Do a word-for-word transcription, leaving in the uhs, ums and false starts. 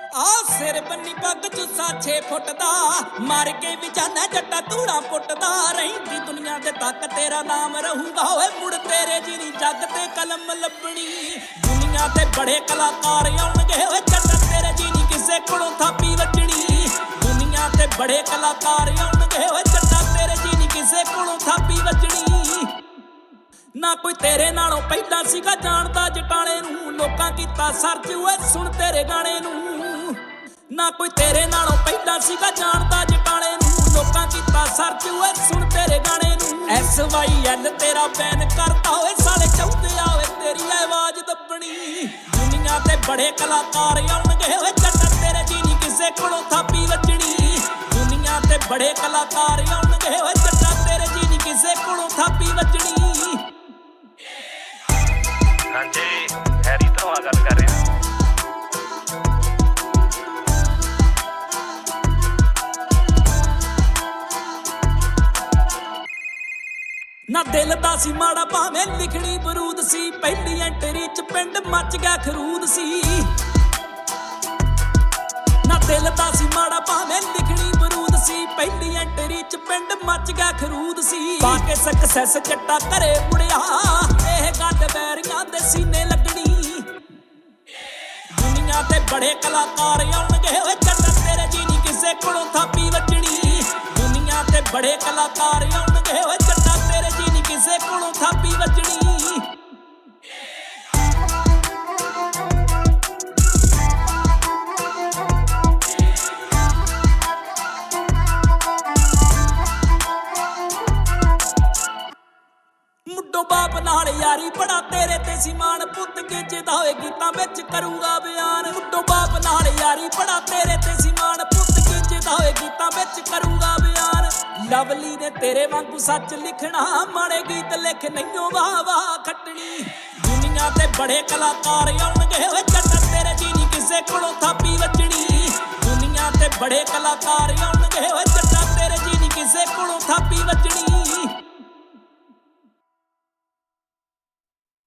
आ सिर बन्नी पग जुस्सा छे फुट दा मार के भी जाना जट्टा धूड़ा पुटदा रहिंदी दुनिया दे तक तेरा नाम रहूगा ओए मुड़ तेरे जी नी जग ते कलम लभनी दुनिया ते बड़े कलाकार आउणगे ओए जट्टा तेरे जी नी किसे कोलों थापी वजनी दुनिया ते बड़े कलाकार आउणगे ओए जट्टा तेरे जी नी किसे कोलों थापी वजनी ना कोई तेरे नालों पहला सीगा जानदा जटाले नूं लोकां कीता सर्च ओए सुन तेरे गाने नूं ना कोई तेरे नालों पहला सीगा जानदा जटाले नूं लोकां कीता सर्च ओए सुन तेरे गाने नूं एस वाई एल तेरा बैन करता ओए साले चाहुंदे आ ओए तेरी आवाज दबनी दुनिया ते बड़े कलाकार आउणगे ओए जट्टा तेरे जी नी किसे कोलों थापी वजनी दुनिया ते बड़े कलाकार आउणगे ओए जट्टा तेरे जी नी किसे कोलों थापी वजनी हाँ जी हैरी तो गल कर रहे हैं ना दिल दा सी माड़ा भावें लिखनी बरूद सी पहली एंटरी च पिंड मच गया खरूद सी ना दिल दा सी माड़ा भावें लिखनी बरूद सी पहली एंटरी च पिंड मच गया खरूद सी पाके सक्सेस जट्टा घरे मुड़िया एह गल बैरियां दे सीने लगनी दुनिया ते बड़े कलाकार आउणगे ओए जट्टा तेरे जी नी किसे कोलों थापी वजनी दुनिया ते बड़े कलाकार आउणगे ओए जट्टा तेरे जी नी किसे कोलों थापी वजनी मुड्डो बाप नाल यारी बड़ा तेरे ते सीमान पुत गिजदा होए गीतां विच करूंगा बयान मुड्डो बाप नाल यारी बड़ा तेरे ते सीमान पुत गिजदा होए गीतां विच करूंगा बयान लवली ने तेरे वांगू सच लिखना माड़े गीत लिख नईओ वाह वाह खट्टनी दुनिया ते बड़े कलाकार आउणगे ओए जट्टा तेरे जी नी किसे कोलों थापी वजनी दुनिया ते बड़े कलाकार आउणगे ओए जट्टा तेरे जी नी किसे कोलों थापी वजनी